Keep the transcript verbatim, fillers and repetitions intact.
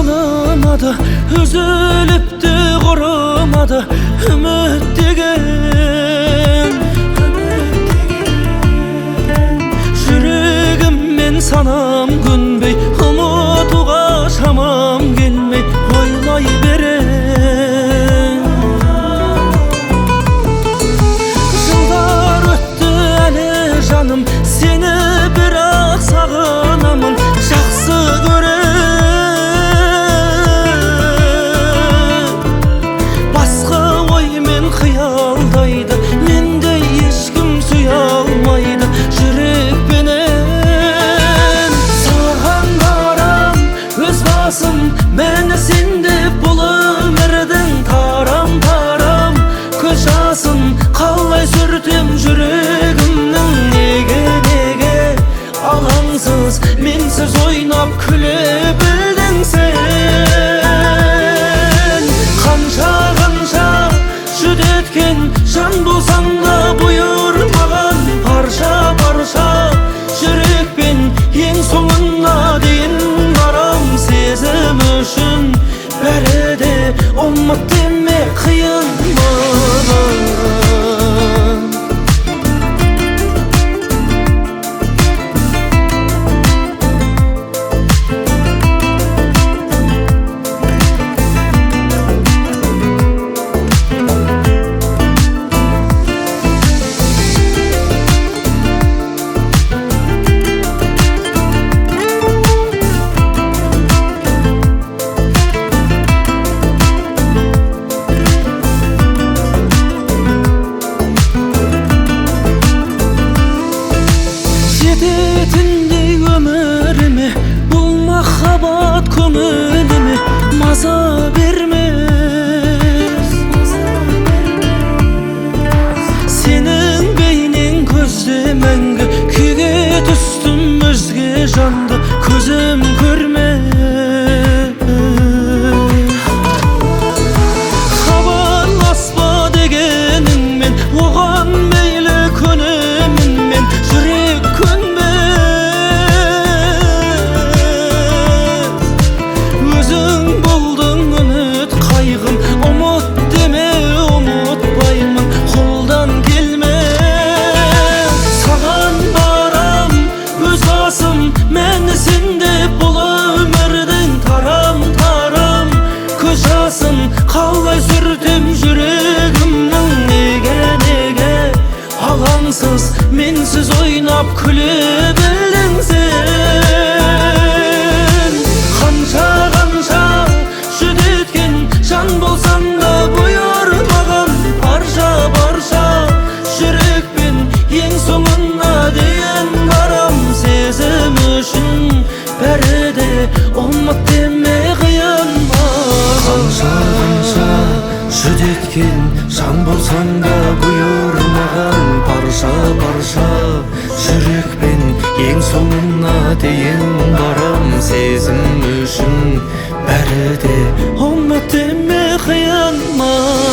Sağlamadı, üzülüptü, kurumadı ümit degen. Yüreğimmen sanam günbey, umutuğa şamam gelmey, oylay beren. Yıllar öttü әлі canım, seni birak sağınamın, жақсы көрем. Басқа оймен қиялдайды, мендей ешкім сүйе алмайды жүрекпенен. Саған барам өз басым, мені сен деп бұл өмірдің тарам-тарам көз жасын қалай сүртем жүрегімнің. Неге-неге алаңсыз менсіз ойнап күле білдің сен? Қанша-қанша жүдеткен жан болсаң да бұйырмаған парша-парша жүрекпен ең соңына дейін барам. Сезім үшін бәрі де ұмыт деме, қиын маған. Жететіндей өміріме бұл махаббат көңіліме маза бермес. Сенің бейнең көзде мәңгі, күйге түстім өзге жанды көзім көрмес. Хабарласпа дегеніңмен оған мейлі көнемін мен, жүрек өзің болдың үміт қайғым, ұмыт деме, ұмытпаймын, қолдан келмес. Саған барам өз басым, мені сен деп бұл өмірдің тарам-тарам көз жасын қалай сүртем жүрегімнің. Неге-неге алаңсыз менсіз ойнап күле білдің сен? Қанша-қанша жүдеткен жан болсаң да бұйырмаған парша-парша жүрекпен ең соңына дейін барам. Сезім үшін бәрі де ұмыт деме, қиын маған. Қанша-қанша жүдеткен жан болсаң да бұйырмаған парша-парша жүрекпен ең соңына дейін барам. Сезім үшін бәрі де ұмыт деме, қиын маған.